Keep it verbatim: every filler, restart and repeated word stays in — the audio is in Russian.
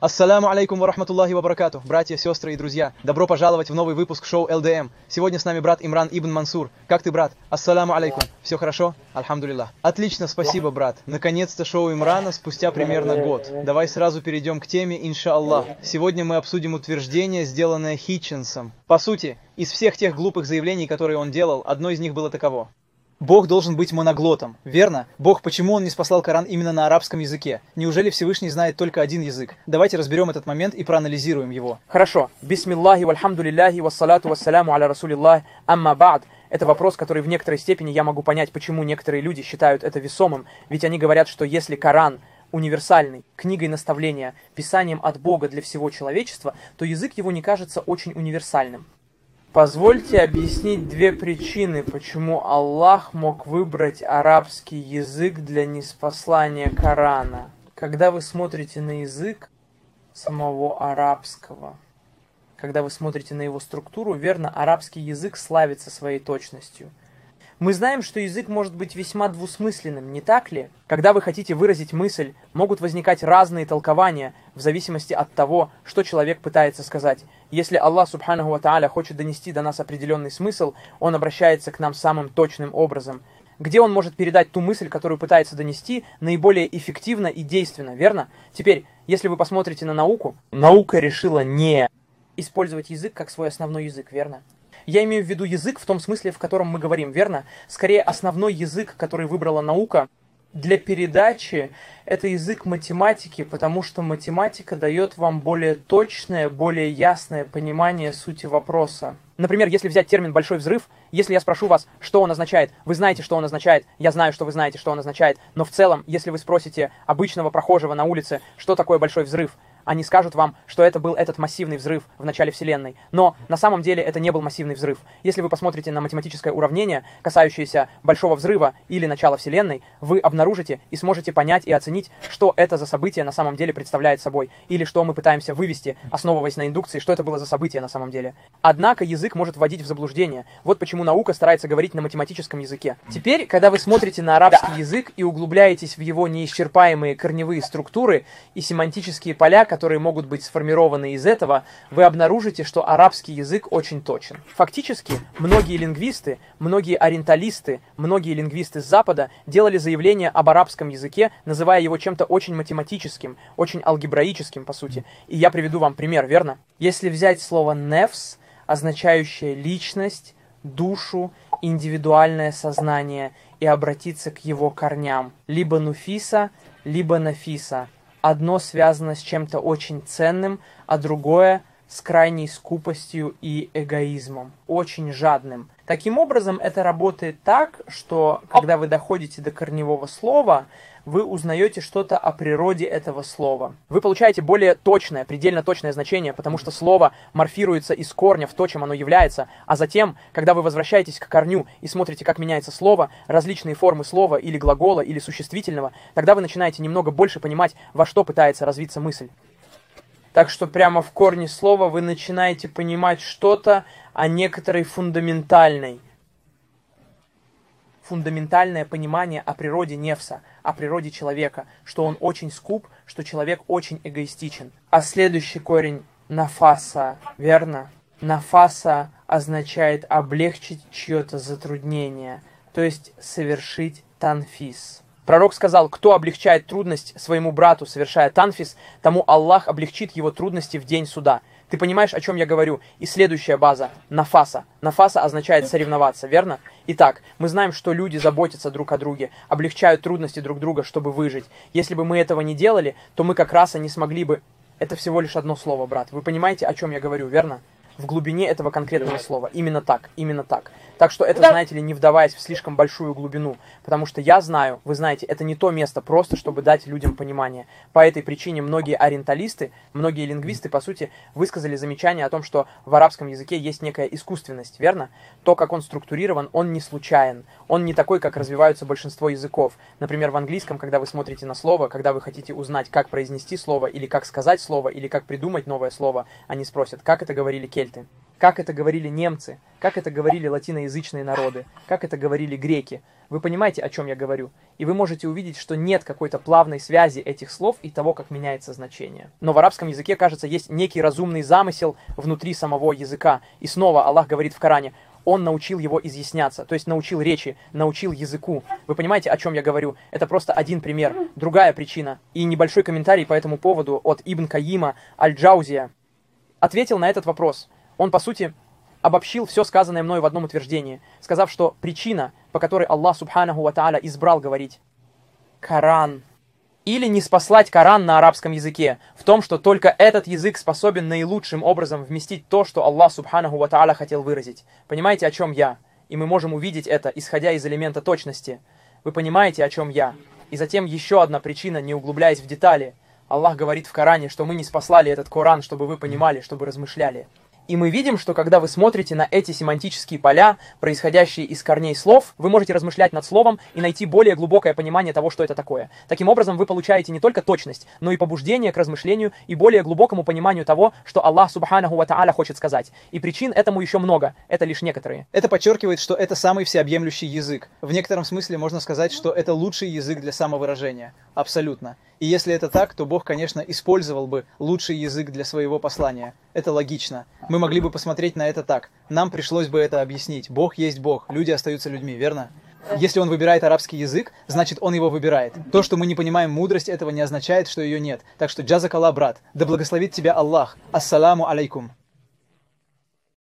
Ассаляму алейкум ва рахматуллахи ва баракату, братья, сестры и друзья. Добро пожаловать в новый выпуск шоу эл дэ эм. Сегодня с нами брат Имран ибн Мансур. Как ты, брат? Ассаляму алейкум. Все хорошо? Альхамдулиллах. Отлично, спасибо, брат. Наконец-то шоу Имрана спустя примерно год. Давай сразу перейдем к теме, иншааллах. Сегодня мы обсудим утверждение, сделанное Хитчинсом. По сути, из всех тех глупых заявлений, которые он делал, одно из них было таково: Бог должен быть моноглотом, верно? Бог, почему он не спаслал Коран именно на арабском языке? Неужели Всевышний знает только один язык? Давайте разберем этот момент и проанализируем его. Хорошо. Бисмиллахи вальхамдулиллахи вассалату вассаляму аля расулиллах амма ба'д. Это вопрос, который в некоторой степени я могу понять, почему некоторые люди считают это весомым. Ведь они говорят, что если Коран универсальный, книгой наставления, писанием от Бога для всего человечества, то язык его не кажется очень универсальным. Позвольте объяснить две причины, почему Аллах мог выбрать арабский язык для ниспослания Корана. Когда вы смотрите на язык самого арабского, когда вы смотрите на его структуру, верно, арабский язык славится своей точностью. Мы знаем, что язык может быть весьма двусмысленным, не так ли? Когда вы хотите выразить мысль, могут возникать разные толкования в зависимости от того, что человек пытается сказать. Если Аллах Субханаху ва Тааля хочет донести до нас определенный смысл, Он обращается к нам самым точным образом. Где Он может передать ту мысль, которую пытается донести, наиболее эффективно и действенно, верно? Теперь, если вы посмотрите на науку, наука решила не использовать язык как свой основной язык, верно? Я имею в виду язык в том смысле, в котором мы говорим, верно? Скорее, основной язык, который выбрала наука для передачи, это язык математики, потому что математика дает вам более точное, более ясное понимание сути вопроса. Например, если взять термин «большой взрыв», если я спрошу вас, что он означает, вы знаете, что он означает, я знаю, что вы знаете, что он означает, но в целом, если вы спросите обычного прохожего на улице, что такое большой взрыв, они скажут вам, что это был этот массивный взрыв в начале Вселенной. Но на самом деле это не был массивный взрыв. Если вы посмотрите на математическое уравнение, касающееся большого взрыва или начала Вселенной, вы обнаружите и сможете понять и оценить, что это за событие на самом деле представляет собой. Или что мы пытаемся вывести, основываясь на индукции, что это было за событие на самом деле. Однако язык может вводить в заблуждение. Вот почему наука старается говорить на математическом языке. Теперь, когда вы смотрите на арабский язык и углубляетесь в его неисчерпаемые корневые структуры и семантические поля, которые могут быть сформированы из этого, вы обнаружите, что арабский язык очень точен. Фактически, многие лингвисты, многие ориенталисты, многие лингвисты с Запада делали заявление об арабском языке, называя его чем-то очень математическим, очень алгебраическим, по сути. И я приведу вам пример, верно? Если взять слово «нефс», означающее личность, душу, индивидуальное сознание, и обратиться к его корням. Либо нуфиса, либо нафиса. Одно связано с чем-то очень ценным, а другое с крайней скупостью и эгоизмом, очень жадным. Таким образом, это работает так, что когда вы доходите до корневого слова, вы узнаете что-то о природе этого слова. Вы получаете более точное, предельно точное значение, потому что слово морфируется из корня в то, чем оно является, а затем, когда вы возвращаетесь к корню и смотрите, как меняется слово, различные формы слова или глагола, или существительного, тогда вы начинаете немного больше понимать, во что пытается развиться мысль. Так что прямо в корне слова вы начинаете понимать что-то о некоторой фундаментальной. Фундаментальное понимание о природе нефса, о природе человека, что он очень скуп, что человек очень эгоистичен. А следующий корень нафаса, верно? Нафаса означает облегчить чье-то затруднение, то есть совершить танфис. Пророк сказал, кто облегчает трудность своему брату, совершая танфис, тому Аллах облегчит его трудности в день суда. Ты понимаешь, о чем я говорю? И следующая база – нафаса. Нафаса означает соревноваться, верно? Итак, мы знаем, что люди заботятся друг о друге, облегчают трудности друг друга, чтобы выжить. Если бы мы этого не делали, то мы как раз и не смогли бы... Это всего лишь одно слово, брат. Вы понимаете, о чем я говорю, верно? В глубине этого конкретного слова. Именно так, именно так. Так что это, знаете ли, не вдаваясь в слишком большую глубину. Потому что я знаю, вы знаете, это не то место просто, чтобы дать людям понимание. По этой причине многие ориенталисты, многие лингвисты, по сути, высказали замечание о том, что в арабском языке есть некая искусственность, верно? То, как он структурирован, он не случайен. Он не такой, как развиваются большинство языков. Например, в английском, когда вы смотрите на слово, когда вы хотите узнать, как произнести слово, или как сказать слово, или как придумать новое слово, они спросят, как это говорили кельты. как это говорили немцы, как это говорили латиноязычные народы, как это говорили греки. Вы понимаете, о чем я говорю? И вы можете увидеть, что нет какой-то плавной связи этих слов и того, как меняется значение. Но в арабском языке, кажется, есть некий разумный замысел внутри самого языка. И снова Аллах говорит в Коране: Он научил его изъясняться, то есть научил речи, научил языку. Вы понимаете, о чем я говорю? Это просто один пример. Другая причина. И небольшой комментарий по этому поводу от Ибн Кайима Аль-Джаузия ответил на этот вопрос. Он, по сути, обобщил все сказанное мной в одном утверждении, сказав, что причина, по которой Аллах Субханаху ва Тааля избрал говорить Коран, или не спаслать Коран на арабском языке, в том, что только этот язык способен наилучшим образом вместить то, что Аллах Субханаху ва Тааля хотел выразить. Понимаете, о чем я? И мы можем увидеть это, исходя из элемента точности. Вы понимаете, о чем я? И затем еще одна причина, не углубляясь в детали. Аллах говорит в Коране, что мы не спаслали этот Коран, чтобы вы понимали, чтобы размышляли. И мы видим, что когда вы смотрите на эти семантические поля, происходящие из корней слов, вы можете размышлять над словом и найти более глубокое понимание того, что это такое. Таким образом, вы получаете не только точность, но и побуждение к размышлению и более глубокому пониманию того, что Аллах Субханаху ва Тааля хочет сказать. И причин этому еще много, это лишь некоторые. Это подчеркивает, что это самый всеобъемлющий язык. В некотором смысле можно сказать, что это лучший язык для самовыражения. Абсолютно. И если это так, то Бог, конечно, использовал бы лучший язык для своего послания. Это логично. Мы могли бы посмотреть на это так. Нам пришлось бы это объяснить. Бог есть Бог, люди остаются людьми, верно? Если он выбирает арабский язык, значит он его выбирает. То, что мы не понимаем мудрость, этого не означает, что ее нет. Так что джазакалла, брат. Да благословит тебя Аллах. Ассаламу алейкум.